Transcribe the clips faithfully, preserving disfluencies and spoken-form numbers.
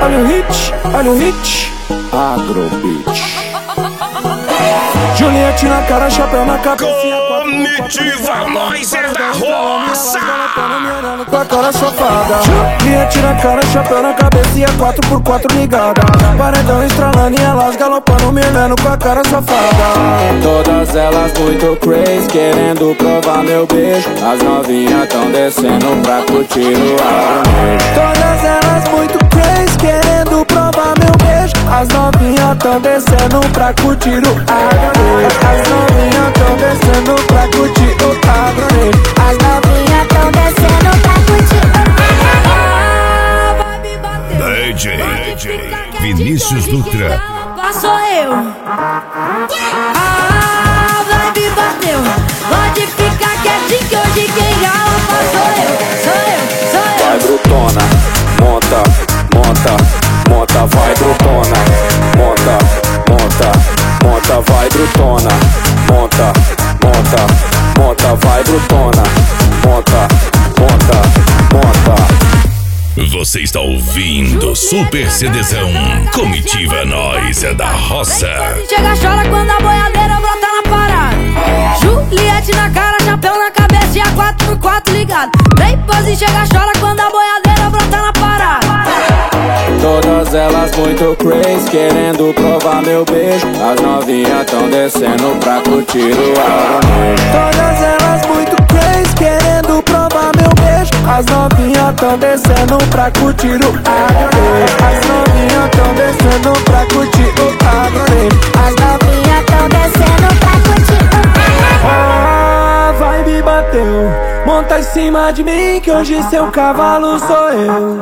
olha o hit, olha o hit. Agrobeat. Juliette na cara, chapéu na cabeça. Comitiva, nós é da roça. Com a cara safada. Juliette na cara, chapéu na cabeça e a quatro por quatro ligada. Paredão estralando e elas galopando, me olhando com a cara safada. Todas elas muito crazy, querendo provar meu beijo. As novinhas tão descendo pra curtir o agronejo. Todas elas muito crazy, querendo provar meu beijo. As novinhas tão descendo pra curtir o agronejo. As novinhas tão descendo pra curtir o agronejo. As novinhas tão descendo pra curtir o D J Vinícius Dutra. Sou eu. Ah, vai me bateu. Pode ficar quietinho que hoje quem galopa sou eu. Sou eu, sou eu. Vai brutona, monta, monta, monta, vai brutona. Monta, monta, monta, vai brutona. Monta, monta, monta, vai brutona. Monta, monta, monta. Você está ouvindo Super CDzão. Comitiva Nós é da roça. Chega, chora quando a boiadeira brota na parada. Juliette na cara, chapéu na cabeça e a quatro por quatro ligado. Vem, pose, chega, chora quando a boiadeira brota na parada. Todas elas muito crazy, querendo provar meu beijo. As novinhas tão descendo pra curtir o agronejo. Todas elas muito crazy, querendo provar meu beijo. As novinhas tão descendo pra curtir o agronejo. As novinhas tão descendo pra curtir o agronejo. As novinhas tão descendo pra curtir o agronejo. Ah, vai me bateu. Monta em cima de mim que hoje seu cavalo sou eu.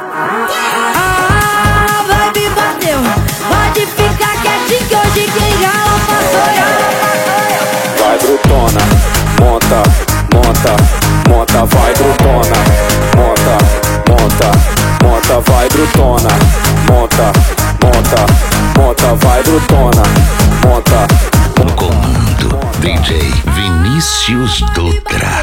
Pode ficar quietinho que hoje quem galopa sou eu. Vai brutona, monta, monta, monta, vai brutona. Monta, monta, monta, vai brutona. Monta, monta, monta, vai brutona. Monta. No comando, D J Vinícius Dutra.